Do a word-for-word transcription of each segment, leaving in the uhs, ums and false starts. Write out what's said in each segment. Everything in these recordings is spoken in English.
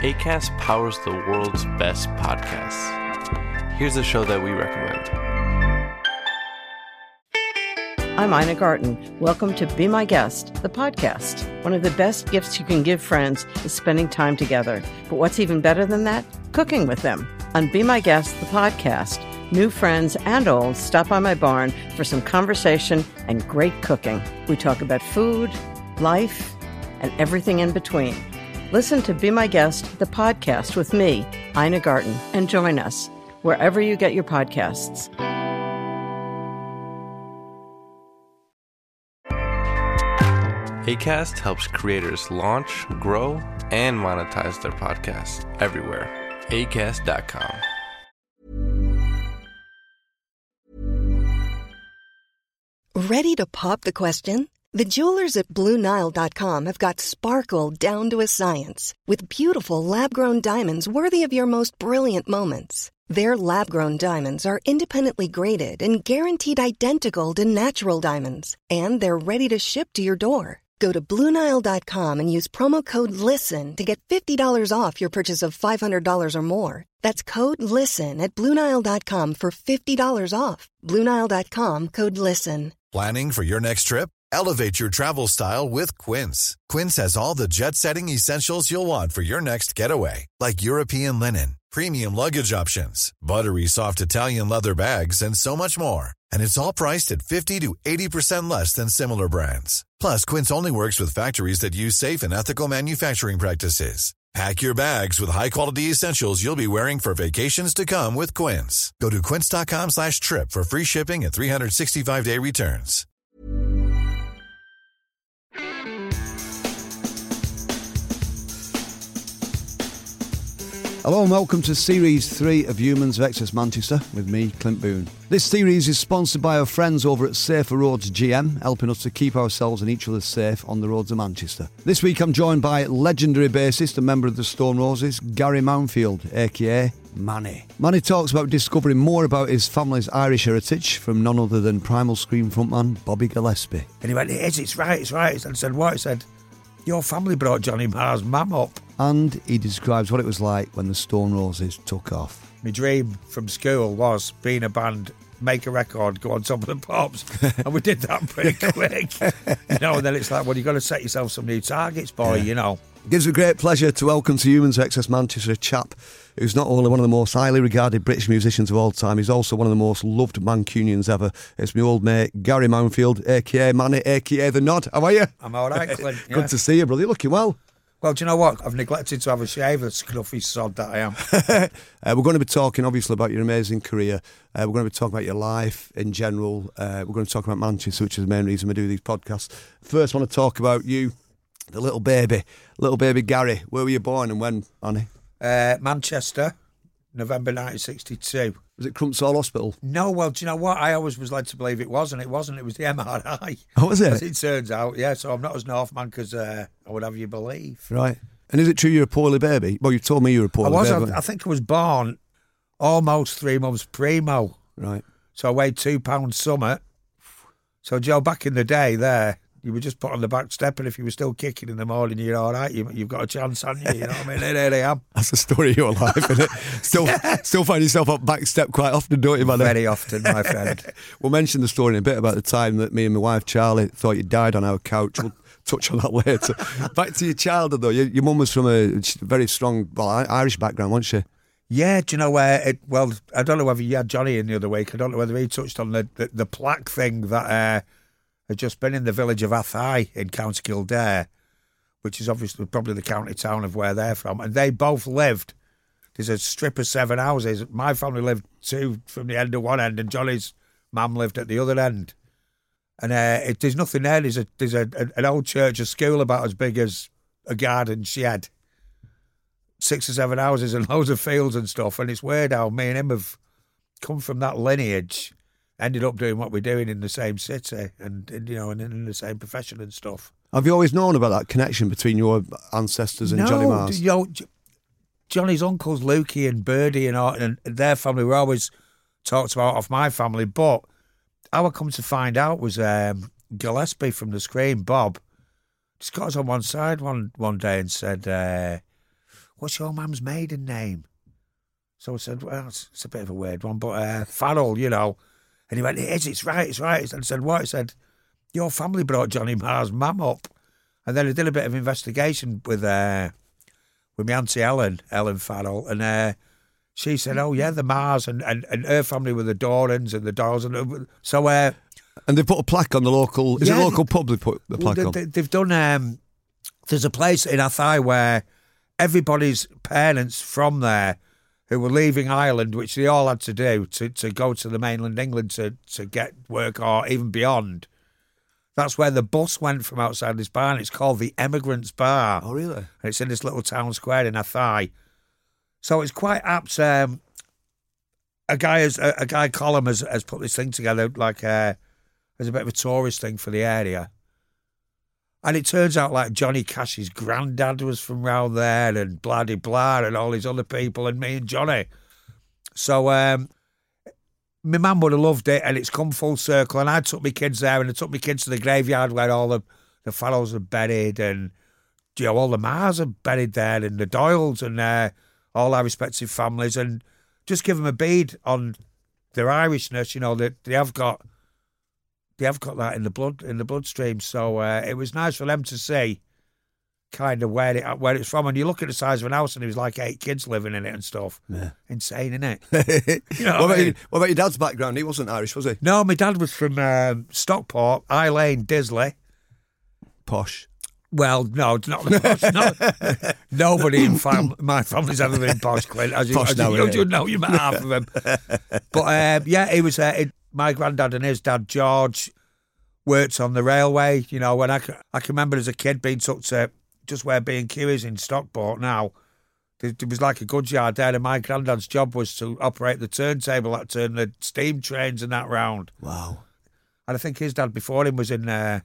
Acast powers the world's best podcasts. Here's a show that we recommend. I'm Ina Garten. Welcome to Be My Guest, the podcast. One of the best gifts you can give friends is spending time together. But what's even better than that? Cooking with them. On Be My Guest, the podcast, new friends and old stop by my barn for some conversation and great cooking. We talk about food, life, and everything in between. Listen to Be My Guest, the podcast with me, Ina Garten, and join us wherever you get your podcasts. Acast helps creators launch, grow, and monetize their podcasts everywhere. Acast dot com. Ready to pop the question? The jewelers at Blue Nile dot com have got sparkle down to a science with beautiful lab-grown diamonds worthy of your most brilliant moments. Their lab-grown diamonds are independently graded and guaranteed identical to natural diamonds, and they're ready to ship to your door. Go to Blue Nile dot com and use promo code LISTEN to get fifty dollars off your purchase of five hundred dollars or more. That's code LISTEN at Blue Nile dot com for fifty dollars off. Blue Nile dot com, code LISTEN. Planning for your next trip? Elevate your travel style with Quince. Quince has all the jet-setting essentials you'll want for your next getaway, like European linen, premium luggage options, buttery soft Italian leather bags, and so much more. And it's all priced at fifty to eighty percent less than similar brands. Plus, Quince only works with factories that use safe and ethical manufacturing practices. Pack your bags with high-quality essentials you'll be wearing for vacations to come with Quince. Go to quince dot com slash trip for free shipping and three sixty-five day returns. Hello and welcome to Series three of Humans of Excess Manchester with me, Clint Boone. This series is sponsored by our friends over at Safer Roads G M, helping us to keep ourselves and each other safe on the roads of Manchester. This week I'm joined by legendary bassist and member of the Stone Roses, Gary Mounfield, aka Manny. Manny talks about discovering more about his family's Irish heritage from none other than Primal Scream frontman Bobby Gillespie. And he went, it is, it's right, it's right. And I said, what? He said, your family brought Johnny Marr's mum up. And he describes what it was like when the Stone Roses took off. My dream from school was being a band, make a record, go on Top of the Pops. And we did that pretty quick. You know, and then it's like, well, you've got to set yourself some new targets, boy, yeah. You know. It gives me great pleasure to welcome to Humans of Excess Manchester a chap who's not only one of the most highly regarded British musicians of all time, he's also one of the most loved Mancunians ever. It's my old mate, Gary Mounfield, a k a. Manny, a k a. The Nod. How are you? I'm all right, Clint. Yeah. Good to see you, brother. You're looking well. Well, do you know what? I've neglected to have a shave, the scruffy sod that I am. uh, we're going to be talking, obviously, about your amazing career. Uh, we're going to be talking about your life in general. Uh, we're going to talk about Manchester, which is the main reason we do these podcasts. First, I want to talk about you, the little baby, little baby Gary. Where were you born and when, Annie? Uh, Manchester, November nineteen sixty-two. Was it Crumpsall Hospital? No, well, do you know what? I always was led to believe it was, and it wasn't. It was the M R I. Oh, was it? As it turns out, yeah. So I'm not as Northman as uh, I would have you believe. Right. And is it true you're a poorly baby? Well, you told me you were a poorly I was, baby. I, I think I was born almost three months primo. Right. So I weighed two pounds summit. So, Joe, back in the day there, you were just put on the back step, and if you were still kicking in the morning, you're all right. You, you've got a chance, haven't you? You know what I mean? There I am. That's the story of your life, isn't it? Still, yeah. Still find yourself up back step quite often, don't you, man? Very often, my friend. We'll mention the story in a bit about the time that me and my wife, Charlie, thought you died on our couch. We'll touch on that later. Back to your childhood, though. Your, your mum was from a very strong, well, Irish background, wasn't she? Yeah, do you know where? It, well, I don't know whether you had Johnny in the other week. I don't know whether he touched on the, the, the plaque thing that uh, had just been in the village of Athy in County Kildare, which is obviously probably the county town of where they're from. And they both lived. There's a strip of seven houses. My family lived two from the end of one end, and Johnny's mum lived at the other end. And uh, it, there's nothing there. There's a there's a, a, an old church, a school about as big as a garden shed. Six or seven houses and loads of fields and stuff. And it's weird how me and him have come from that lineage, ended up doing what we're doing in the same city and, and you know, and in the same profession and stuff. Have you always known about that connection between your ancestors and no, Johnny Marr's? You know, Johnny's uncles, Lukey and Birdie and, all, and their family were always talked about off my family. But how I come to find out was um, Gillespie from the Scream, Bob, just got us on one side one, one day and said... Uh, what's your mum's maiden name? So I said, well, it's, it's a bit of a weird one, but uh, Farrell, you know. And he went, it is, it's right, it's right. And I said, what? He said, your family brought Johnny Marr's mum up. And then I did a bit of investigation with uh, with my auntie Ellen, Ellen Farrell, and uh, she said, oh, yeah, the Marrs, and, and, and her family were the Dorans and the Doyles. And, so, uh, and they put a plaque on the local, is yeah, it a local pub they put the plaque well, on? They, they've done, um, there's a place in Athy where everybody's parents from there who were leaving Ireland, which they all had to do to, to go to the mainland England to, to get work or even beyond. That's where the bus went from outside this bar, and it's called the Emigrants Bar. Oh, really? And it's in this little town square in Athy. So it's quite apt. Um, a guy has, a, a guy Colum has, has put this thing together like uh, as a bit of a tourist thing for the area. And it turns out like Johnny Cash's granddad was from round there, and blah de blah, and all these other people, and me and Johnny. So um, my mum would have loved it, and it's come full circle. And I took my kids there, and I took my kids to the graveyard where all the, the Farrells are buried, and you know, all the Marrs are buried there, and the Doyles, and uh, all our respective families, and just give them a bead on their Irishness. You know, that they have got. They have got that in the blood, in the bloodstream. So uh, it was nice for them to see, kind of where it where it's from. And you look at the size of an house, and there was like eight kids living in it and stuff. Yeah. Insane, isn't it? You know what, what, about I mean? your, what about your dad's background? He wasn't Irish, was he? No, my dad was from um, Stockport, High Lane, Disley. Posh. Well, no, it's not the posh. No, nobody in fam- my family's ever been posh, Clint. As you, Posh as now, you, innit? you know, you met half of them. But um, yeah, he was. Uh, it, my granddad and his dad George worked on the railway. You know, when I, c- I can remember as a kid being took to just where B and Q is in Stockport now. There, there was like a goods yard there, and my granddad's job was to operate the turntable that turned the steam trains and that round. Wow. And I think his dad before him was in uh,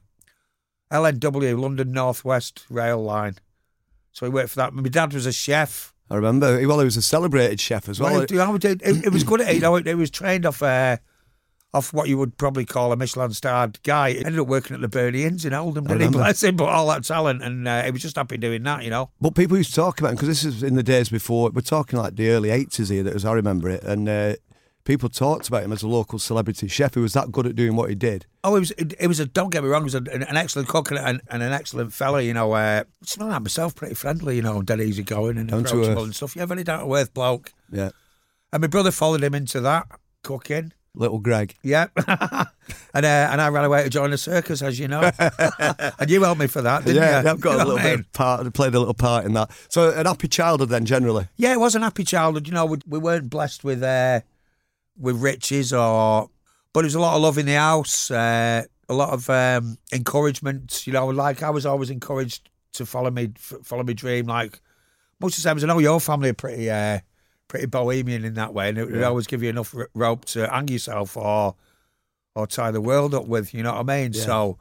L N W, London North West Rail Line. So he worked for that. My dad was a chef. I remember. Well, he was a celebrated chef as well. Well, it, you know, it, it, it was good at it. You know, it, it was trained off uh, off what you would probably call a Michelin-starred guy. He ended up working at the Burnie Inns in Oldham, didn't he? remember. Bless him, but all that talent, and uh, he was just happy doing that, you know. But people used to talk about him, because this is in the days before, we're talking like the early eighties here, as I remember it, and uh, people talked about him as a local celebrity chef who was that good at doing what he did. Oh, it was, it, it was a, don't get me wrong, he was a, an, an excellent cook and, and, and an excellent fella, you know. Uh, smell like myself, pretty friendly, you know, dead easy going and Down to approachable earth. and stuff. Yeah, very down to earth bloke. Yeah. And my brother followed him into that, cooking. Little Greg. Yeah. and uh, and I ran away to join the circus, as you know. And you helped me for that, didn't Yeah, you? I've got You a know little what I bit mean? of part, played a little part in that. So an happy childhood then, generally. Yeah, it was an happy childhood. You know, we, we weren't blessed with uh, with riches, or, but there was a lot of love in the house, uh, a lot of um, encouragement. You know, like I was always encouraged to follow me, f- follow my dream. Like most of the time, I know your family are pretty, uh, pretty bohemian in that way, and it would Yeah. always give you enough r- rope to hang yourself or or tie the world up with. You know what I mean? Yeah. So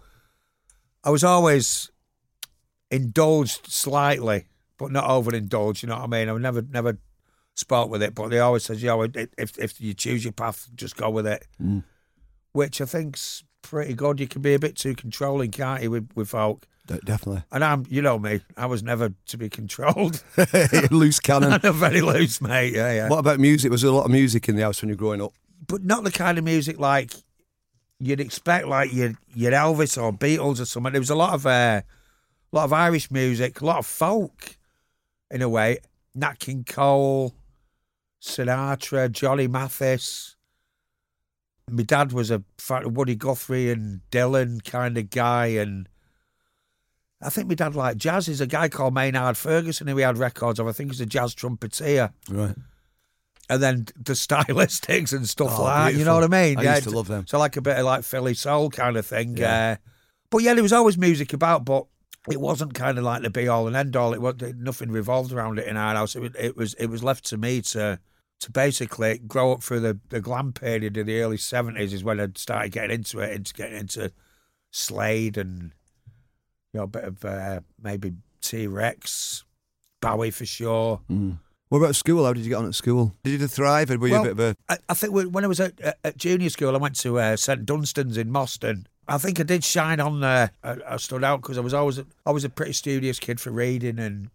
I was always indulged slightly, but not overindulged. You know what I mean? I would never, never spoke with it, but they always said, you know, if if you choose your path, just go with it. Mm. Which I think's pretty good. You can be a bit too controlling, can't you, with, with folk? De- definitely. And I'm, you know me, I was never to be controlled. Loose cannon. I'm very loose, mate. Yeah, yeah. What about music? Was there a lot of music in the house when you were growing up? But not the kind of music like you'd expect, like your your Elvis or Beatles or something. There was a lot of uh, lot of Irish music, a lot of folk, in a way. Nat King Cole, Sinatra, Johnny Mathis. My dad was a fa- Woody Guthrie and Dylan kind of guy, and I think my dad liked jazz. There's a guy called Maynard Ferguson who we had records of. I think he's a jazz trumpeter. Right. And then the stylistics and stuff Oh, like that. You know what I beautiful. mean? I used to love them. So like a bit of like Philly soul kind of thing. Yeah. Uh, but yeah, there was always music about, but it wasn't kind of like the be all and end all. It was nothing revolved around it in our house. It, was- it was it was left to me to to basically grow up through the, the glam period of the early seventies is when I started getting into it, into getting into Slade and you know a bit of uh, maybe T-Rex, Bowie for sure. Mm. What about school? How did you get on at school? Did you thrive, or were you Well, a bit of a... I, I think when I was at, at, at junior school, I went to uh, St Dunstan's in Moston. I think I did shine on there. I, I stood out because I was always a, always a pretty studious kid for reading, and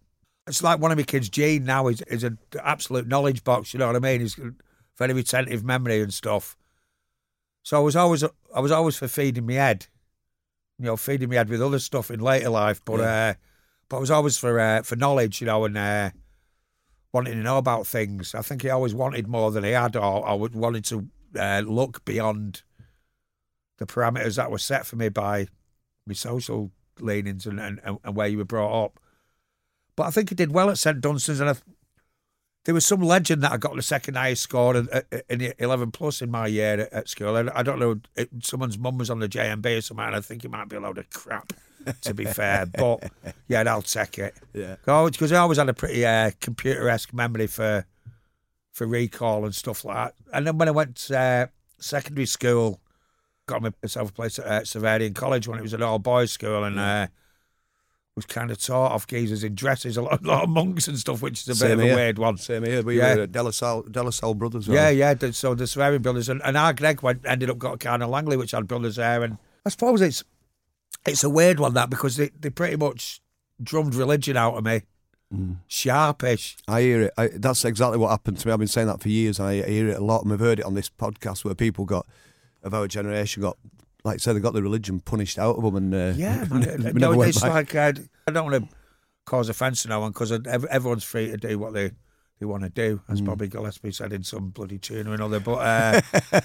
It's like one of my kids, Gene, now is is an absolute knowledge box. You know what I mean? He's got very retentive memory and stuff. So I was always I was always for feeding my head, you know, feeding my head with other stuff in later life. But yeah. uh, but I was always for uh, for knowledge, you know, and uh, wanting to know about things. I think he always wanted more than he had, or I wanted to uh, look beyond the parameters that were set for me by my social leanings and, and, and where you were brought up. But I think he did well at Saint Dunstan's, and I, there was some legend that I got the second highest score in, in eleven plus in my year at, at school. I, I don't know, it, someone's mum was on the J M B or something, and I think it might be a load of crap, to be fair. But yeah, I'll take it. Yeah, because I always had a pretty uh, computer-esque memory for for recall and stuff like that. And then when I went to uh, secondary school, got myself a place at uh, Savarian College when it was an all-boys school, and uh, was kind of taught off geezers in dresses, a lot, a lot of monks and stuff, which is a Same bit here. of a weird one. Same here. We yeah. were De La Salle, De La Salle brothers. Yeah, yeah. So the Savarian brothers, and, and our Greg went, ended up got Cardinal Langley, which had brothers there. And I suppose it's it's a weird one, that, because they, they pretty much drummed religion out of me. Mm. Sharpish. I hear it. I, that's exactly what happened to me. I've been saying that for years, and I hear it a lot. And we've heard it on this podcast where people got, of our generation, got, like I said, they got the religion punished out of them. And uh, yeah, man. no, it's like, uh, I don't want to cause offence to no one, because everyone's free to do what they, they want to do. As mm. Bobby Gillespie said in some bloody tune or another. But uh,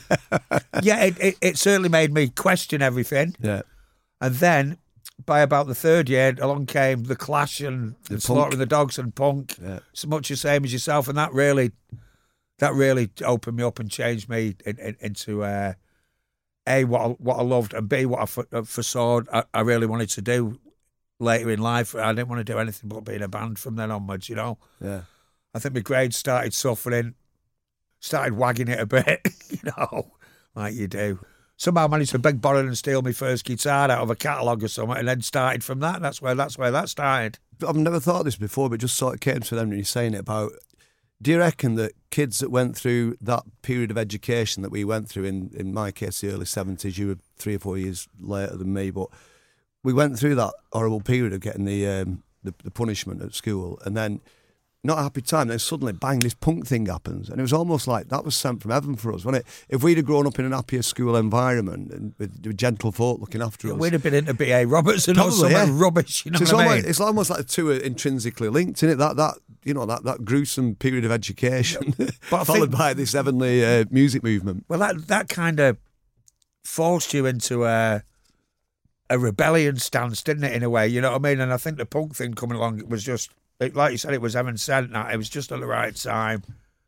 yeah, it, it, it certainly made me question everything. Yeah. And then, by about the third year, along came The Clash and, and Slaughtering the Dogs and punk. Yeah. So much the same as yourself, and that really, that really opened me up and changed me in, in, into uh, A, what I, what I loved, and B, what I for, foresaw I, I really wanted to do later in life. I didn't want to do anything but be in a band from then onwards, you know. Yeah. I think my grades started suffering, started wagging it a bit, you know, like you do. Somehow managed to beg, borrow and steal my first guitar out of a catalogue or something, and then started from that. That's where that's where that started. I've never thought of this before, but just sort of came to them when you're saying it about, do you reckon that kids that went through that period of education that we went through, in, in my case, the early seventies, you were three or four years later than me, but we went through that horrible period of getting the, um, the, the punishment at school, and then not a happy time, then suddenly, bang, this punk thing happens. And it was almost like that was sent from heaven for us, wasn't it? If we'd have grown up in an happier school environment and with, with gentle folk looking after yeah, us, we'd have been into B A Robertson or something yeah. rubbish, you know so what it's I mean? Almost, it's almost like the two are intrinsically linked, isn't it? That, that you know, that, that gruesome period of education but followed think, by this heavenly uh, music movement. Well, that, that kind of forced you into a, a rebellion stance, didn't it, in a way? You know what I mean? And I think the punk thing coming along, it was just, It, like you said, it was heaven sent. That it was just at the right time.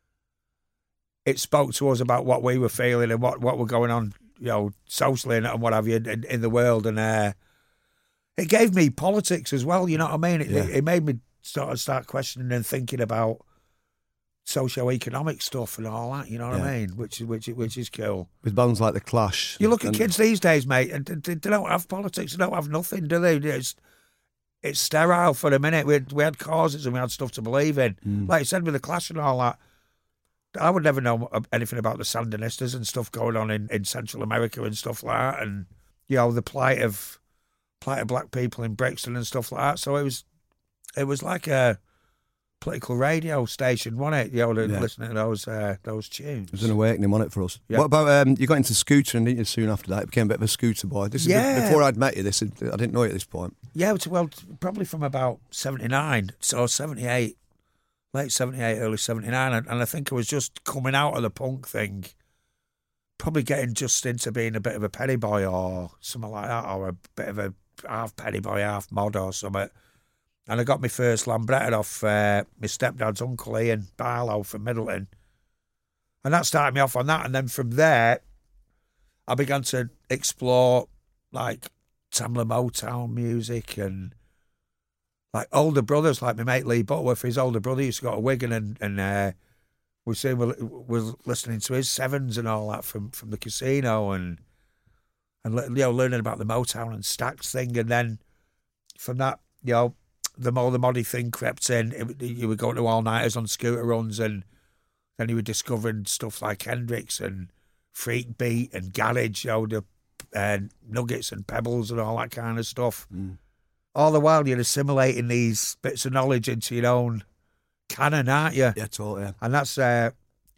It spoke to us about what we were feeling and what, what were going on, you know, socially and, and what have you in, in the world. And uh, it gave me politics as well. You know what I mean? It, yeah. it, it made me sort of start questioning and thinking about socio-economic stuff and all that. You know what yeah. I mean? Which which which is cool. With bands like the Clash. You look at kids these days, mate, and they, they don't have politics. They don't have nothing, do they? It's, It's sterile for a minute. We had, we had causes and we had stuff to believe in. Mm. Like you said, with the Clash and all that, I would never know anything about the Sandinistas and stuff going on in, in Central America and stuff like that, and you know the plight of plight of black people in Brixton and stuff like that. So it was it was like a political radio station, wasn't it? You know, yeah. listening to those uh, those tunes. It was an awakening, wasn't it, for us? Yeah. What about um, you got into scootering, didn't you? Soon after that, you became a bit of a scooter boy. This is yeah. before I'd met you. This is, I didn't know you at this point. Yeah, well, probably from about seventy-nine, so seventy-eight, late seventy-eight, early seventy-nine, and, and I think I was just coming out of the punk thing, probably getting just into being a bit of a penny boy or something like that, or a bit of a half penny boy, half mod or something. And I got my first Lambretta off uh, my stepdad's uncle Ian Barlow from Middleton. And that started me off on that. And then from there, I began to explore, like, Tamla Motown music and, like, older brothers, like my mate Lee Butterworth. His older brother used to go to Wigan, and, and uh, we saying we're, we're listening to his Sevens and all that from, from the casino, and, and, you know, learning about the Motown and Stax thing. And then from that, you know, the more the moddy thing crept in, it, you were going to all-nighters on scooter runs, and then you were discovering stuff like Hendrix and Freak Beat and Garage, you know, the uh, Nuggets and Pebbles and all that kind of stuff. Mm. all the while you're assimilating these bits of knowledge into your own canon, aren't you? Yeah, totally. Yeah. And that's, uh,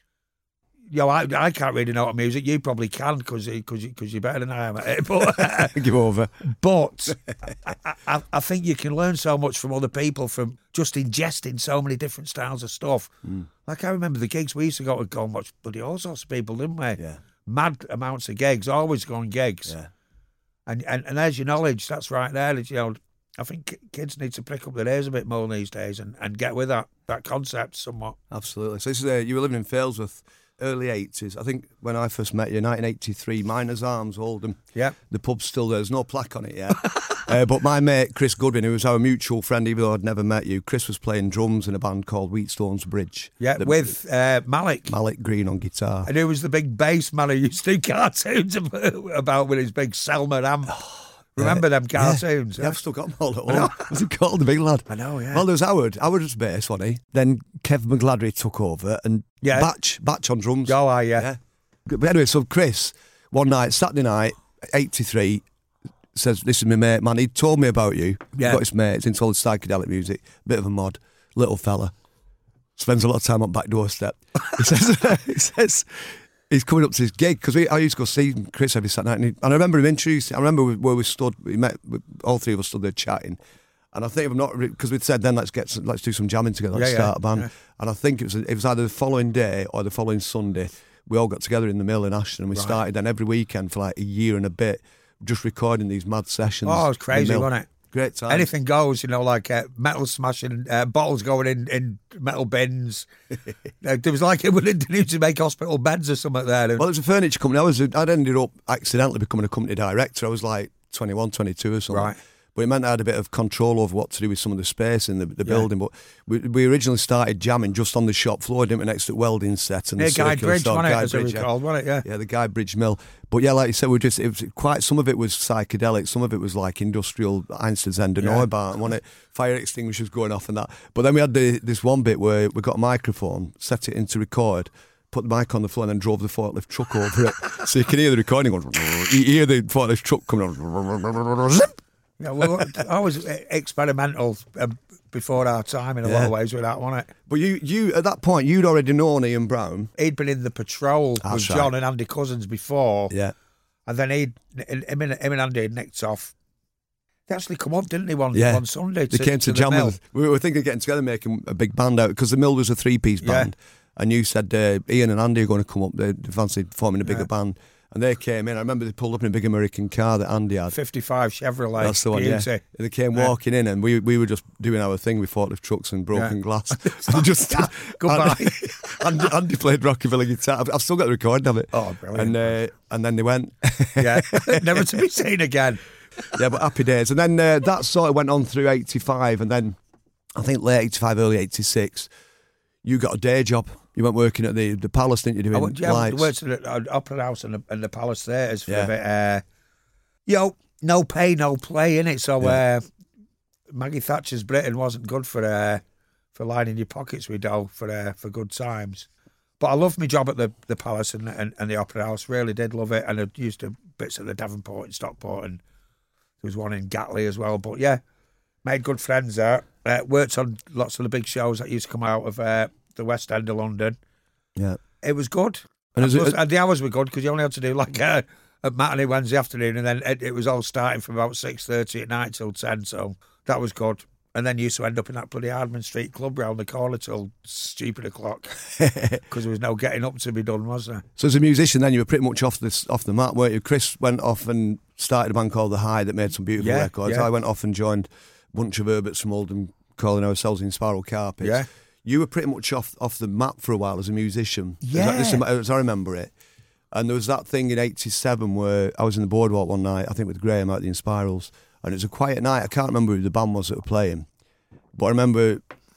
you know, I, I can't really know what music. You probably can because because because you're better than I am at it. But give over. But I, I, I think you can learn so much from other people from just ingesting so many different styles of stuff. Mm. Like I remember the gigs we used to go to go and watch bloody all sorts of people, didn't we? Yeah. Mad amounts of gigs, always going gigs. Yeah. And, and and there's your knowledge. That's right there. That, you know, I think kids need to pick up their ears a bit more these days and, and get with that that concept somewhat. Absolutely. So this is uh, you were living in Failsworth, early eighties. I think when I first met you, nineteen eighty-three, Miners Arms, Oldham. Yeah. The pub's still there. There's no plaque on it yet. uh, but my mate, Chris Goodwin, who was our mutual friend, even though I'd never met you, Chris was playing drums in a band called Wheatstones Bridge. Yeah, the, with uh, Malik. Malik Green on guitar. And who was the big bass man who used to do cartoons about with his big Selma amp. Remember uh, them cartoons? Yeah, yeah, I've still got them all at home. What's it called, the big lad? I know, yeah. Well, there was Howard. Howard was bass, wasn't he? Then Kev McGladry took over and yeah. Batch, Batch on drums. Oh, aye, yeah. yeah. But anyway, so Chris, one night, Saturday night, eighty-three, says, this is my mate, man. He told me about you. Yeah. Got his mate. He's into all the psychedelic music. Bit of a mod. Little fella. Spends a lot of time on back doorstep. He says, he says, he's coming up to his gig because I used to go see Chris every Saturday night, and, he, and I remember him introducing. I remember where we stood. We met. All three of us stood there chatting, and I think I'm not because we'd said then let's get some, let's do some jamming together, let's yeah, start yeah, a band. Yeah. And I think it was it was either the following day or the following Sunday. We all got together in the mill in Ashton, and we right. started then every weekend for like a year and a bit, just recording these mad sessions. Oh, it was crazy, wasn't it? Great time. Anything goes, you know, like uh, metal smashing, uh, bottles going in, in metal bins. uh, there was like it would need to make hospital beds or something there. Well, it was a furniture company. I was, I'd ended up accidentally becoming a company director. I was like twenty-one, twenty-two or something. Right. But it meant I had a bit of control over what to do with some of the space in the, the yeah. building. But we, we originally started jamming just on the shop floor, didn't we, next to the welding set and yeah, the Guy Bridge, wasn't it, Guy as Bridge, it was called, wasn't it? Yeah, yeah, the Guy Bridge Mill. But yeah, like you said, we just it was quite. Some of it was psychedelic, some of it was like industrial Einstürzende yeah. Neubauten, wasn't it? Fire extinguishers going off and that. But then we had the, this one bit where we got a microphone, set it in to record, put the mic on the floor, and then drove the forklift truck over it, so you can hear the recording going. You hear the forklift truck coming on. Yeah, well, I was experimental uh, before our time in a yeah. lot of ways with that, wasn't it? But you, you at that point, you'd already known Ian Brown. He'd been in the Patrol That's with right. John and Andy Cousins before. Yeah. And then he'd, him and, him and Andy had nicked off. They actually come up, didn't they, one, yeah. one Sunday to They came to, to jam the with us. We were thinking of getting together, making a big band out, because the Mill was a three-piece band. Yeah. And you said uh, Ian and Andy are going to come up. They fancied forming a bigger yeah. band. And they came in. I remember they pulled up in a big American car that Andy had. fifty-five Chevrolet. That's the one, yeah. And they came yeah. walking in, and we we were just doing our thing with forklift trucks and broken yeah. glass. So just Goodbye. Andy, Andy played Rockabilly guitar. I've, I've still got the recording of it. Oh, brilliant. And, uh, and then they went. Yeah, never to be seen again. Yeah, but happy days. And then uh, that sort of went on through eighty-five, and then I think late eighty-five, early eighty-six, you got a day job. You went working at the, the Palace, didn't you, doing I went, yeah, lights? I worked at the Opera House and the, and the Palace Theatres for yeah. a bit. Uh, you know, no pay, no play, innit? So yeah. uh, Maggie Thatcher's Britain wasn't good for uh, for lining your pockets with dough for uh, for good times. But I loved my job at the, the Palace and, and, and the Opera House. Really did love it. And I used to bits at the Devonport and Stockport, and there was one in Gatley as well. But yeah, made good friends there. Uh, worked on lots of the big shows that used to come out of uh, the West End of London. Yeah, it was good. And, and, plus, it, and the hours were good because you only had to do like a, a matinee Wednesday afternoon, and then it, it was all starting from about six thirty at night till ten. So that was good. And then you used to end up in that bloody Hardman Street club round the corner till stupid o'clock because there was no getting up to be done, was there? So as a musician, then you were pretty much off the off the mat, weren't you? Chris went off and started a band called The High that made some beautiful yeah, records. Yeah. I went off and joined a bunch of Herberts from Oldham, calling ourselves in Spiral Carpets. Yeah. You were pretty much off off the map for a while as a musician. Yeah. As, I, as I remember it. And there was that thing in eighty-seven where I was in the Boardwalk one night, I think with Graham out at the Inspirals, and it was a quiet night. I can't remember who the band was that were playing, but I remember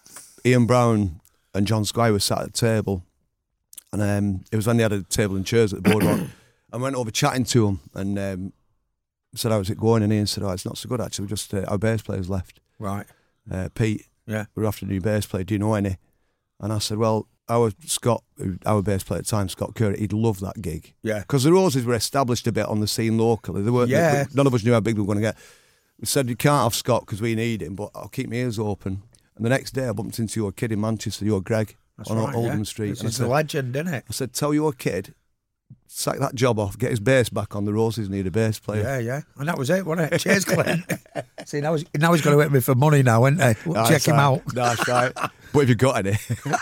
Ian Brown and John Squire were sat at the table, and um, it was when they had a table and chairs at the Boardwalk. I went over chatting to him and um, said, how's it going? And Ian said, oh, it's not so good actually, just uh, our bass player's left. Right. Uh, Pete. Yeah, we're after a new bass player. Do you know any? And I said, well, our Scott, our bass player at the time, Scott Curry, he'd love that gig. Yeah, because the Roses were established a bit on the scene locally. They weren't. Yeah, they, none of us knew how big they were going to get. We said, you can't have Scott because we need him, but I'll keep my ears open. And the next day I bumped into your kid in Manchester, your Greg, That's on right, Oldham yeah. Street. This And I is said, a legend, isn't it? I said, tell your kid, sack that job off, get his bass back on. The Roses need a bass player. Yeah, yeah. And that was it, wasn't it? Cheers, Clint. See, now he's, now he's going to hit me for money now, isn't he? That's Check him right. out. That's right. But have you got any?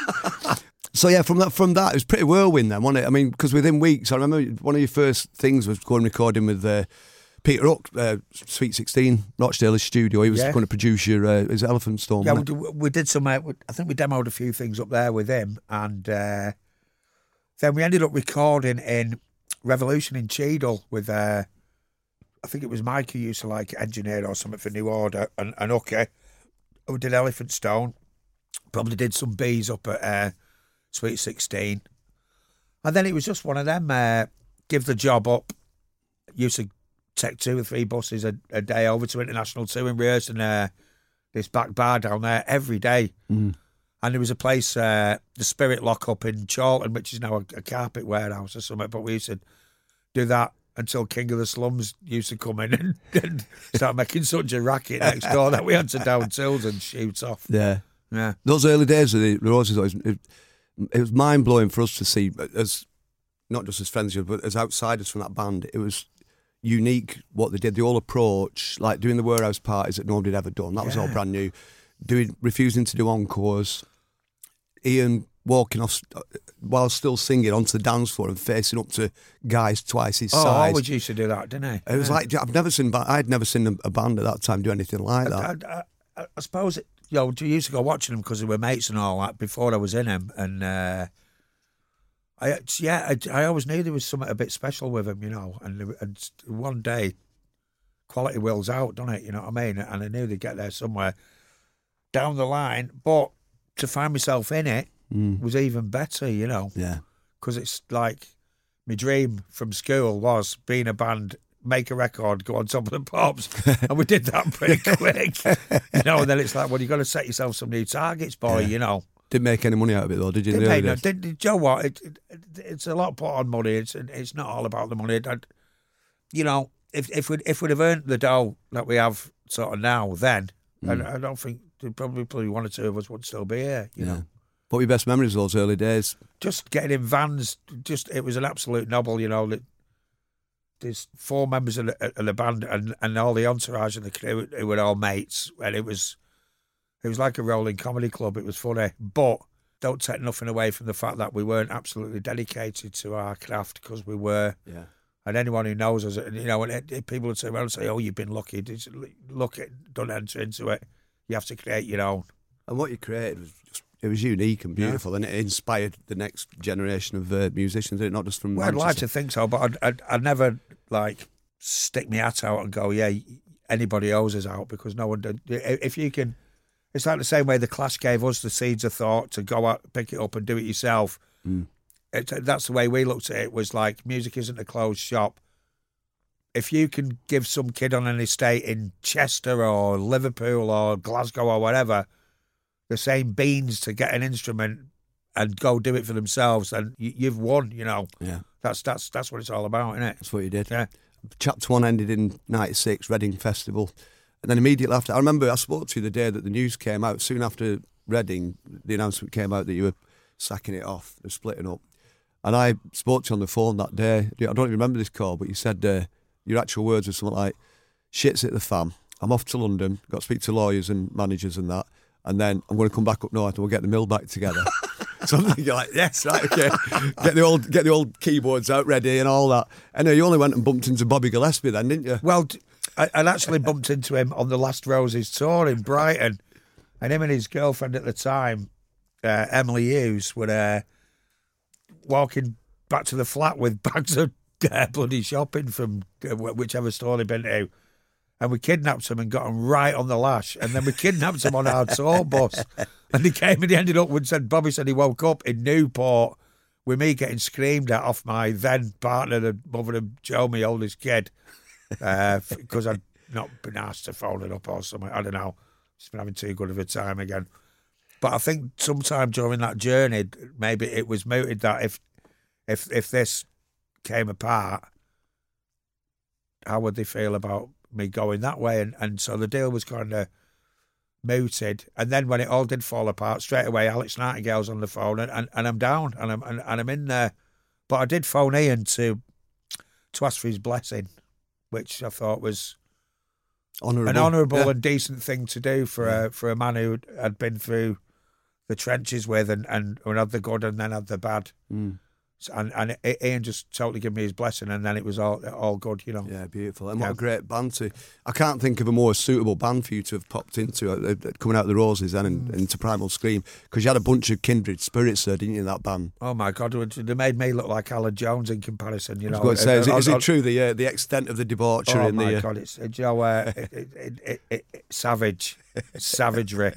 So yeah, from that, from that, it was pretty whirlwind then, wasn't it? I mean, because within weeks, I remember one of your first things was going recording with uh, Peter Hook, uh, Sweet sixteen, Rochdale's studio. He was Yeah. going to produce your uh, his Elephant Stone. Yeah, we, wasn't it? d- we did some. Uh, I think we demoed a few things up there with him, and uh, then we ended up recording in Revolution in Cheadle with. Uh, I think it was Mike who used to like engineer or something for New Order, and, and okay, we did Elephant Stone. Probably did some bees up at uh, Sweet sixteen, and then it was just one of them. Uh, give the job up. Used to take two or three buses a, a day over to International Two and rehearsing uh, this back bar down there every day. Mm. And there was a place, uh, the Spirit Lock up in Charlton, which is now a, a carpet warehouse or something. But we used to do that until King of the Slums used to come in and, and start making such a racket next door that we had to down tools and shoot off. Yeah. Yeah. Those early days of the Roses, it, it was mind blowing for us to see, as not just as friends, but as outsiders from that band. It was unique what they did. The whole approach, like doing the warehouse parties that nobody had ever done. That was all Yeah. brand new. Doing, refusing to do encores. Ian walking off while still singing onto the dance floor and facing up to guys twice his Oh, size. always used to do that, didn't he? It was Yeah. like I've never seen. I'd never seen a, a band at that time do anything like that. I, I, I, I suppose, it, you know, I used to go watching them because they were mates and all that before I was in them. And uh, I, yeah, I, I always knew there was something a bit special with them, you know. And, they were- and one day, quality wills out, doesn't it? You know what I mean? And I knew they'd get there somewhere down the line. But to find myself in it Mm. was even better, you know. Yeah. Because it's like my dream from school was being a band, make a record, go on top of the pops, and we did that pretty quick, you know. And then it's like, well, you got to set yourself some new targets, boy, Yeah. you know. Didn't make any money out of it though, did you? in Didn't the they? early No, days? did, did, you know what? It, it, it's a lot put on money. It's it's not all about the money. I, you know, if if we if we'd have earned the dough that we have sort of now, then Mm. I, I don't think there'd probably probably one or two of us would still be here, you Yeah. know. What were your best memories of those early days? Just getting in vans, just it was an absolute novel, you know. That there's four members of the, of the band and, and all the entourage and the crew who were all mates, and it was it was like a rolling comedy club. It was funny, but don't take nothing away from the fact that we weren't absolutely dedicated to our craft, because we were. Yeah. And anyone who knows us, you know, and it, it, people would say, well, say, oh, you've been lucky. Just look, it, don't enter into it. You have to create your own. And what you created was just, it was unique and beautiful, Yeah. and it inspired the next generation of uh, musicians, didn't it? Not just from Well, I'd like Manchester. to think so, but I'd, I'd, I'd never, like, stick my hat out and go, yeah, anybody owes us out, because no one did. If you can, it's like the same way the Clash gave us the seeds of thought to go out, pick it up and do it yourself. Mm. It, that's the way we looked at it, was like, music isn't a closed shop. If you can give some kid on an estate in Chester or Liverpool or Glasgow or whatever the same beans to get an instrument and go do it for themselves, then you, you've won, you know. Yeah. That's that's that's what it's all about, isn't it? That's what you did. Yeah. Chapter one ended in ninety-six, Reading Festival. And then immediately after, I remember I spoke to you the day that the news came out. Soon after Reading, the announcement came out that you were sacking it off, they're splitting up. And I spoke to you on the phone that day. I don't even remember this call, but you said uh, your actual words were something like, shit's hit the fan. I'm off to London, got to speak to lawyers and managers and that. And then I'm going to come back up north and we'll get the mill back together. So I'm thinking like, yes, right, okay. Get the old get the old keyboards out ready and all that. And you only went and bumped into Bobby Gillespie then, didn't you? Well, I, I'd actually bumped into him on the Last Roses tour in Brighton, and him and his girlfriend at the time, uh, Emily Hughes, were uh, walking back to the flat with bags of uh, bloody shopping from uh, whichever store they'd been to. And we kidnapped him and got him right on the lash. And then we kidnapped him on our tour bus. And he came and he ended up with, said, Bobby said he woke up in Newport with me getting screamed at off my then partner, the mother of Joe, my oldest kid, because uh, I'd not been asked to phone it up or something. I don't know. Just been having too good of a time again. But I think sometime during that journey, maybe it was mooted that if if if this came apart, how would they feel about me going that way, and, and so the deal was kind of mooted. And then when it all did fall apart, straight away Alex Nightingale's on the phone, and, and, and I'm down, and I'm and, and I'm in there. But I did phone Ian to to ask for his blessing, which I thought was honourable. an honourable yeah. and decent thing to do for Yeah. a for a man who had been through the trenches with and, and, and had the good and then had the bad. Mm. And and Ian just totally gave me his blessing, and then it was all all good, you know. Yeah, beautiful. And what Yeah. a great band to... I can't think of a more suitable band for you to have popped into, uh, uh, coming out of the Roses then and Mm. into Primal Scream, because you had a bunch of kindred spirits there, didn't you, in that band? Oh my God, they made me look like Alan Jones in comparison, you know. I was going to say, is it, is I- I- it true, the uh, the extent of the debauchery Oh and my the... Uh, God, it's, you know, uh, it, it, it, it, it, savage, savagery.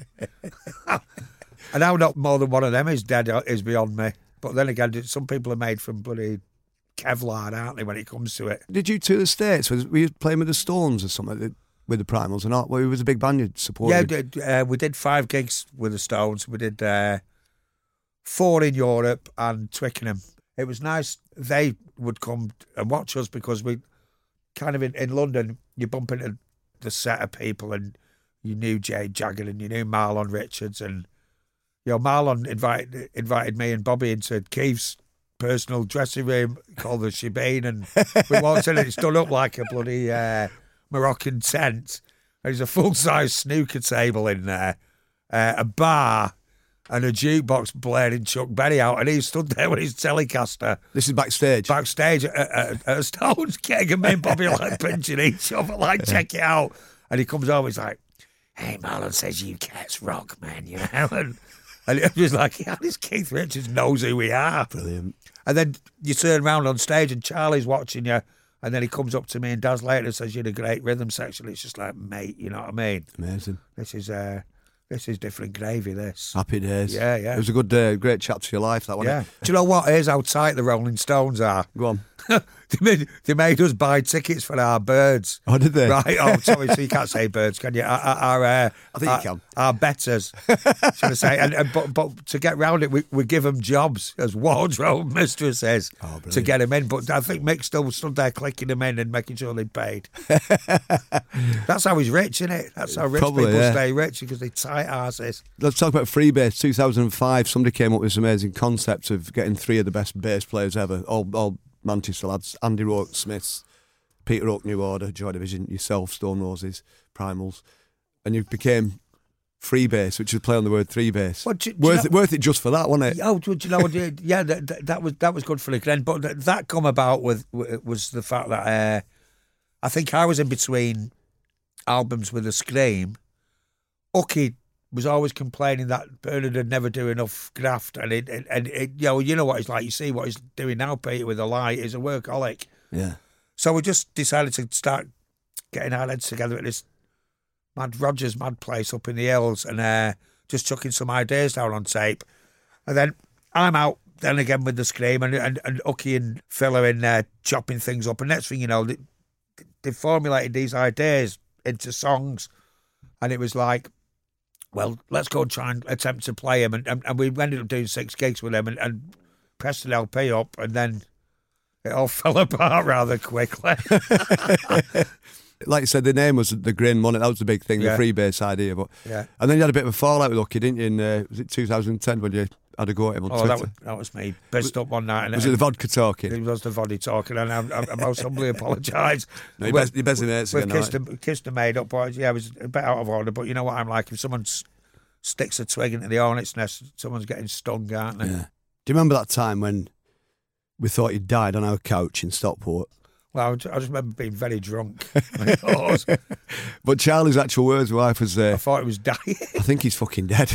And how not more than one of them is dead is beyond me. But then again, some people are made from bloody Kevlar, aren't they, when it comes to it? Did you tour the States? Was, were you playing with the Stones or something with the Primals or not? Well, it was a big band you supported. Yeah, we did, uh, we did five gigs with the Stones. We did uh, four in Europe and Twickenham. It was nice. They would come and watch us because we kind of in, in London, you bump into the set of people and you knew Jay Jagger and you knew Marlon Richards, and you know, Marlon invited invited me and Bobby into Keith's personal dressing room called the Shebeen, and we walked in and it's done up like a bloody uh, Moroccan tent. There's a full-size snooker table in there, uh, a bar, and a jukebox blaring Chuck Berry out, and he stood there with his Telecaster. This is backstage? Backstage at, at, at a Stones gig, and me and Bobby are like pinching each other, like, check it out. And he comes over, he's like, hey, Marlon says you cats rock, man, you know? And, and it was like, yeah, this Keith Richards knows who we are. Brilliant. And then you turn around on stage and Charlie's watching you, and then he comes up to me and Daz later and says, you had a great rhythm section. It's just like, mate, you know what I mean? Amazing. This is uh, this is different gravy, this. Happy days. Yeah, yeah. It was a good, uh, great chapter of your life, that one. Yeah. Do you know what? Here's how tight the Rolling Stones are. Go on. they, made, they made us buy tickets for our birds. Oh, did they? Right. Oh, sorry. So you can't say birds, can you? Our, our, our, uh, I think our, you can. Our betters, should I say? And, and but, but to get round it, we, we give them jobs as wardrobe mistresses Oh, brilliant. to get them in. But I think Mick still stood there clicking them in and making sure they paid. That's how he's rich, isn't it? That's how rich Probably, people yeah. stay rich, because they tight asses. Let's talk about Freebase. two thousand five, somebody came up with this amazing concept of getting three of the best bass players ever, all, all Manchester lads, Andy Rourke Smiths, Peter Oak, New Order, Joy Division, yourself, Stone Roses, Primals, and you became Freebase, which is a play on the word three bass. Well, do- do you worth, know- it, worth it just for that, wasn't it? Oh, do you know what? Yeah, that, that, that was that was good for the Glen, but that, that come about with was the fact that uh, I think I was in between albums with a Scream. Ucky was always complaining that Bernard would never do enough graft, and it and, and it, you know you know what it's like. You see what he's doing now, Peter, with a light. He's a workaholic. Yeah. So we just decided to start getting our heads together at this Mad Rogers Mad place up in the hills, and uh, just chucking some ideas down on tape. And then I'm out then again with the Scream, and and, and Ucky and Phil are in there chopping things up. And next thing you know, they, they formulated these ideas into songs, and it was like, well, let's go and try and attempt to play him. And, and, and we ended up doing six gigs with him and, and pressed an L P up, and then it all fell apart rather quickly. Like you said, the name was The Grin, wasn't it? That was the big thing, Yeah. the Freebase idea. But Yeah. And then you had a bit of a fallout with Ucky, didn't you? In, uh, was it two thousand ten when you had a go at him on Oh, Twitter? that was, that was me. Pissed up one night. And Was it the vodka talking? It was the body talking, and I, I, I most humbly apologise. No, you're best- you're best in mates We've again, kissed, aren't and, kissed and made up, but yeah, it was a bit out of order. But you know what I'm like. If someone s- sticks a twig into the hornet's nest, someone's getting stung, aren't they? Yeah. Do you remember that time when we thought he'd died on our couch in Stockport? Well, I just I just remember being very drunk. I thought, But Charlie's actual words, wife was, I uh, thought it was dying. I think he's fucking dead.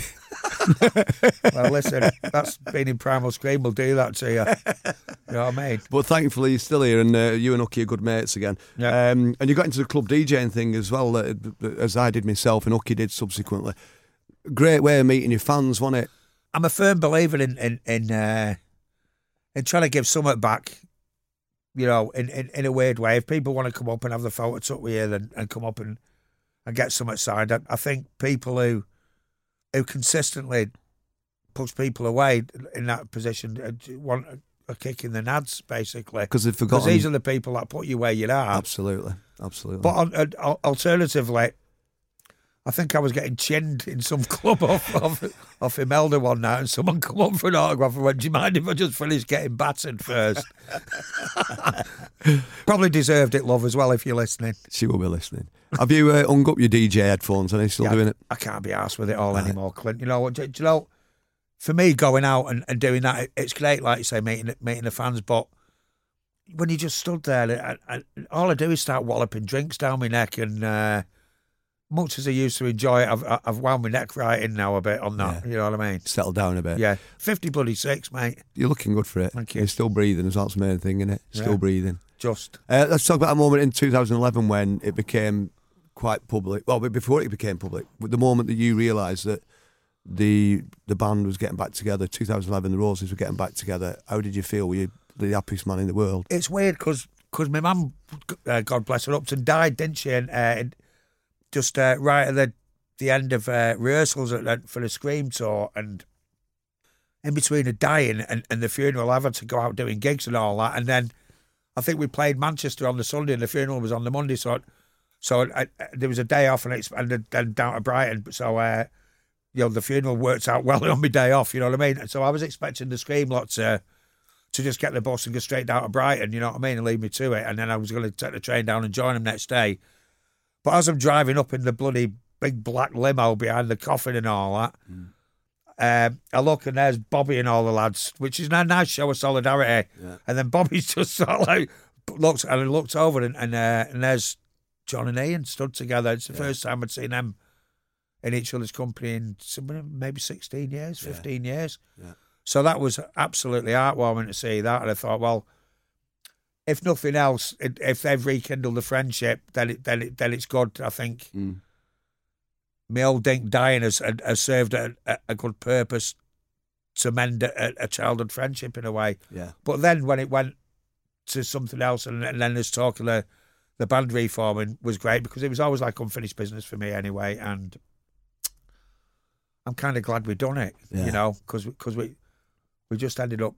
Well, listen, that's being in Primal Scream will do that to you. You know what I mean? But thankfully he's still here, and uh, you and Ucky are good mates again. Yeah. Um, and you got into the club DJing thing as well, uh, as I did myself and Ucky did subsequently. Great way of meeting your fans, wasn't it? I'm a firm believer in in in, uh, in trying to give something back. You know, in, in, in a weird way. If people want to come up and have the photo took with you and, and come up and, and get something signed, I, I think people who who consistently push people away in that position uh, want a, a kick in the nads, basically. Because they've forgotten. Because these are the people that put you where you are. Absolutely, absolutely. But on, uh, alternatively, I think I was getting chinned in some club off, off, off Imelda one night, and someone come up for an autograph and went, "Do you mind if I just finish getting battered first?" Probably deserved it, love, as well, if you're listening. She will be listening. Have you uh, hung up your D J headphones? Are they still yeah, doing it? I can't be arsed with it all right. anymore, Clint. You know what? Do, do you know, for me, going out and, and doing that, it, it's great, like you say, meeting meeting the fans, but when you just stood there, I, I, all I do is start walloping drinks down my neck, and uh, much as I used to enjoy it, I've, I've wound my neck right in now a bit on that. Yeah. You know what I mean? Settle down a bit. Yeah. fifty bloody six, mate. You're looking good for it. Thank you. You're still breathing, that's the main thing, isn't it? Still Yeah. breathing. Just. Uh, let's talk about a moment in two thousand eleven when it became quite public. Well, but before it became public, the moment that you realised that the the band was getting back together, two thousand eleven, the Roses were getting back together, how did you feel? Were you the happiest man in the world? It's weird because my mum, uh, God bless her, Upton, died, didn't she? And uh, just uh, right at the the end of uh, rehearsals at, for the Scream tour, and in between her dying and, and the funeral, I had to go out doing gigs and all that. And then I think we played Manchester on the Sunday, and the funeral was on the Monday. So, so I, I, there was a day off, and, it's, and then down to Brighton. So, uh, you know, the funeral worked out well on my day off. You know what I mean? So I was expecting the Scream lot to to just get the bus and go straight down to Brighton. You know what I mean? And leave me to it. And then I was going to take the train down and join them next day. But as I'm driving up in the bloody big black limo behind the coffin and all that, mm. um, I look and there's Bobby and all the lads, which is a nice show of solidarity. Yeah. And then Bobby's just sort of like looked and I looked over and and, uh, and there's John and Ian stood together. It's the yeah. first time I'd seen them in each other's company in maybe sixteen years, fifteen yeah. years. Yeah. So that was absolutely heartwarming to see that. And I thought, well, if nothing else, if they've rekindled the friendship, then it, then it, then it's good. I think mm. my old dink dying has, has served a, a good purpose to mend a, a childhood friendship in a way. Yeah. But then when it went to something else, and, and then this talk of the, the band reforming was great, because it was always like unfinished business for me anyway. And I'm kind of glad we've done it, yeah. you know, because because we we just ended up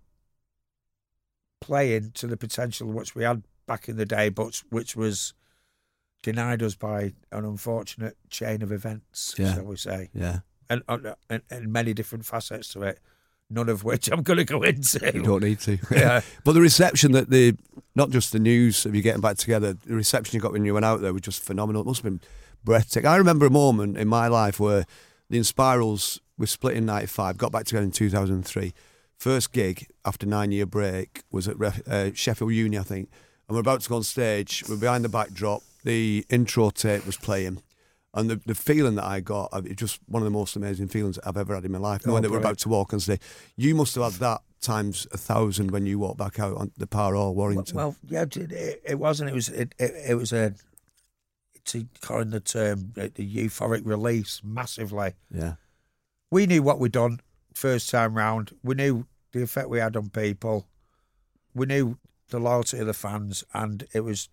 playing to the potential which we had back in the day, but which was denied us by an unfortunate chain of events, yeah. shall we say. Yeah. And, and, and many different facets to it, none of which I'm going to go into. You don't need to. Yeah. But the reception that the, not just the news of you getting back together, the reception you got when you went out there was just phenomenal. It must have been breathtaking. I remember a moment in my life where the Inspirals were split in ninety-five, got back together in two thousand three. First gig after nine-year break was at uh, Sheffield Uni, I think. And we're about to go on stage. We're behind the backdrop. The intro tape was playing. And the, the feeling that I got, it's just one of the most amazing feelings I've ever had in my life, knowing oh, that we're about to walk on stage. You must have had that times a thousand when you walked back out on the Power Hall, Warrington. Well, well yeah, it, it wasn't. It was it, it, it was a, to coin the term, the euphoric release massively. Yeah. We knew what we'd done first time round. We knew the effect we had on people. We knew the loyalty of the fans, and it was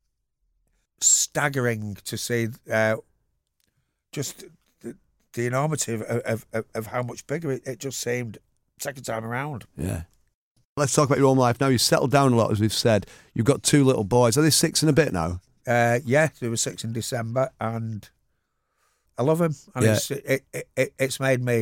staggering to see uh, just the, the enormity of, of, of, of how much bigger it, it just seemed second time around. Yeah. Let's talk about your own life now. You've settled down a lot, as we've said. You've got two little boys. Are they six and a bit now? Uh, yeah, they were six in December, and I love them. And yeah. it's, it, it, it, it's made me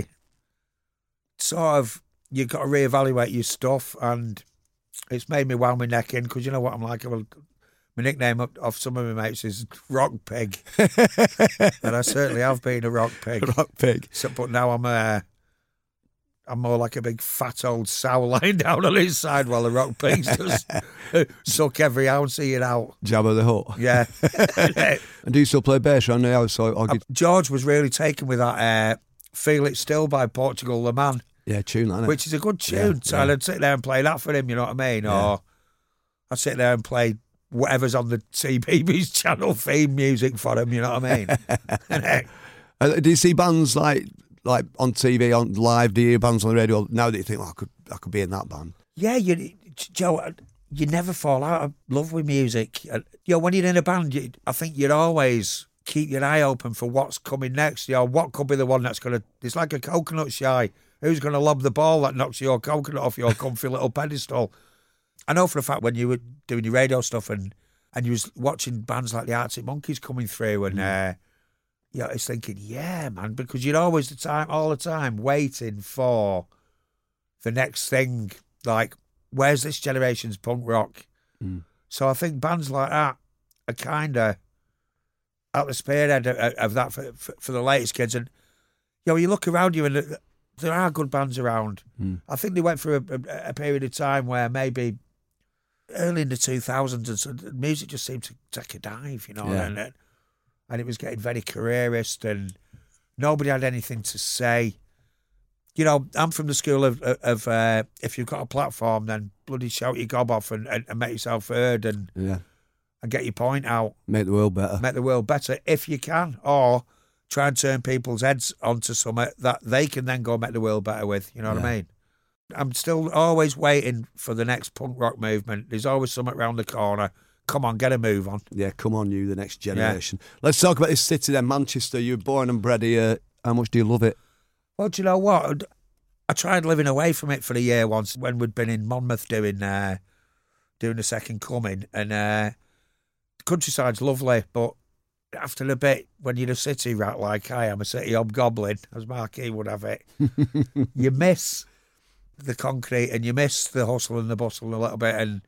sort of, you've got to reevaluate your stuff, and it's made me wound my neck in, because you know what I'm like. Well, my nickname of some of my mates is Rock Pig, and I certainly have been a rock pig. Rock pig. So, but now I'm a, I'm more like a big fat old sow lying down on his side while the rock pigs just suck every ounce of it out. Jabba the Hutt. Yeah. And do you still play bass around the house? So, or... uh, George was really taken with that uh, Feel It Still by Portugal the Man. Yeah, tune that, isn't it? Which is a good tune. Yeah, so yeah. I'd sit there and play that for him, you know what I mean? Yeah. Or I'd sit there and play whatever's on the C B B S channel theme music for him, you know what I mean? uh, do you see bands like like on T V, on live, do you hear bands on the radio now that you think, oh, I could I could be in that band? Yeah, you, Joe, you never fall out of love with music. You know, when you're in a band, you, I think you'd always keep your eye open for what's coming next. You know, what could be the one that's going to, it's like a coconut shy. Who's going to lob the ball that knocks your coconut off your comfy little pedestal? I know for a fact when you were doing your radio stuff and, and you was watching bands like the Arctic Monkeys coming through and, mm. uh, yeah, I was thinking, yeah, man, because you're always the time, all the time waiting for the next thing. Like, where's this generation's punk rock? Mm. So I think bands like that are kind of at the spearhead of, of that for, for, for the latest kids. And, you know, you look around you and there are good bands around. Mm. I think they went through a, a, a period of time where maybe early in the two thousands, and music just seemed to take a dive, you know, yeah. and, it, and it was getting very careerist and nobody had anything to say. You know, I'm from the school of, of uh, if you've got a platform, then bloody shout your gob off and, and, and make yourself heard and yeah. and get your point out. Make the world better. Make the world better if you can. Or try and turn people's heads onto something that they can then go make the world better with. You know what yeah. I mean? I'm still always waiting for the next punk rock movement. There's always something around the corner. Come on, get a move on. Yeah, come on, you, the next generation. Yeah. Let's talk about this city then, Manchester. You were born and bred here. How much do you love it? Well, do you know what? I tried living away from it for a year once when we'd been in Monmouth doing uh, doing the Second Coming. And uh, the countryside's lovely, but after a bit, when you're a city rat like I am, a city hobgoblin, as Marquis would have it, you miss the concrete and you miss the hustle and the bustle a little bit. And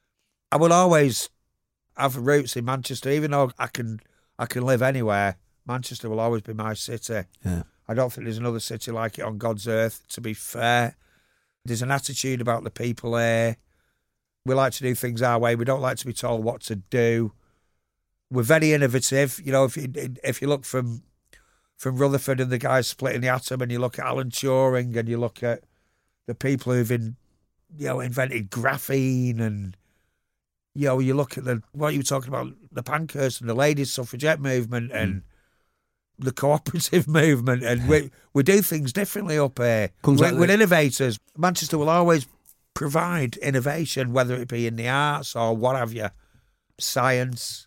I will always have roots in Manchester, even though I can I can live anywhere. Manchester will always be my city. Yeah. I don't think there's another city like it on God's earth, to be fair. There's an attitude about the people here. We like to do things our way. We don't like to be told what to do. We're very innovative. You know, if you if you look from from Rutherford and the guys splitting the atom, and you look at Alan Turing, and you look at the people who've in, you know, invented graphene, and you know, you look at the what you were talking about, the Pankhurst and the ladies' suffragette movement, and mm. the cooperative movement, and we we do things differently up here. Comes we're, like we're the... innovators. Manchester will always provide innovation, whether it be in the arts or what have you, science.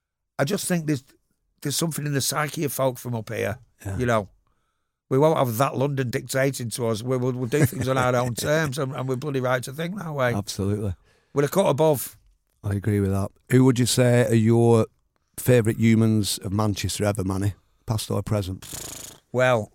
I just think there's there's something in the psyche of folk from up here. Yeah. You know, we won't have that London dictating to us. We will we'll do things on our own terms, and, and we're bloody right to think that way. Absolutely, we're a cut above. I agree with that. Who would you say are your favourite humans of Manchester ever, Manny? Past or present? Well,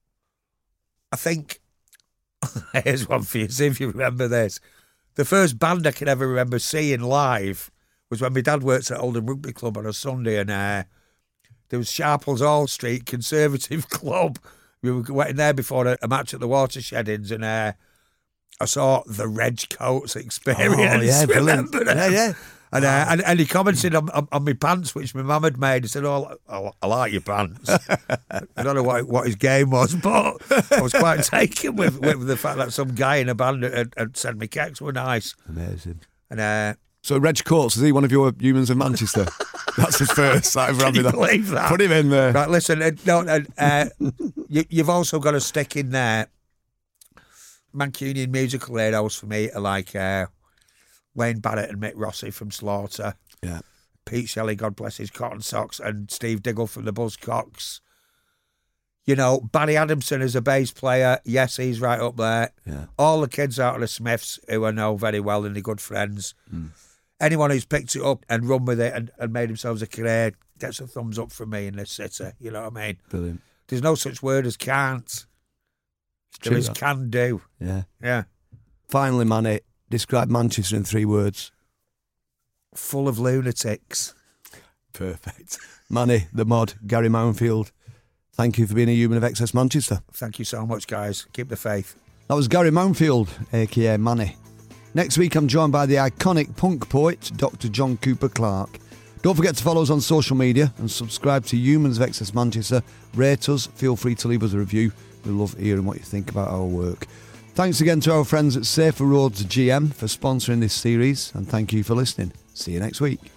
I think here's one for you. See if you remember this. The first band I can ever remember seeing live was when my dad worked at Oldham Rugby Club on a Sunday, and uh, there was Sharples Hall Street Conservative Club. We were waiting there before a, a match at the Watersheddings, and uh, I saw the Reg Coats Experience. Oh, yeah, remember that? Yeah, yeah. And, uh, and, and he commented on, on, on my pants, which my mum had made. He said, oh, I, I like your pants. I don't know what, what his game was, but I was quite taken with, with the fact that some guy in a band had, had said my kicks were nice. Amazing. And uh, So Reg Coates, is he one of your humans of Manchester? That's the first I've Can you that. believe that? Put him in there. Right, listen, uh, no, uh, uh, you, you've also got to stick in there. Mancunian musical heroes for me are like uh, Wayne Barrett and Mick Rossi from Slaughter. Yeah. Pete Shelley, God bless his cotton socks, and Steve Diggle from the Buzzcocks. You know, Barry Adamson is a bass player. Yes, he's right up there. Yeah. All the kids out of the Smiths, who I know very well and they're good friends. Mm. Anyone who's picked it up and run with it and, and made themselves a career gets a thumbs up from me in this city. You know what I mean? Brilliant. There's no such word as can't. There is can do. Yeah. Yeah. Finally, Manny, describe Manchester in three words. Full of lunatics. Perfect. Manny, the mod, Gary Mounfield, thank you for being a human of Excess Manchester. Thank you so much, guys. Keep the faith. That was Gary Mounfield, a k a. Manny. Next week, I'm joined by the iconic punk poet, Doctor John Cooper Clarke. Don't forget to follow us on social media and subscribe to Humans of Excess Manchester. Rate us. Feel free to leave us a review. We love hearing what you think about our work. Thanks again to our friends at Safer Roads G M for sponsoring this series, and thank you for listening. See you next week.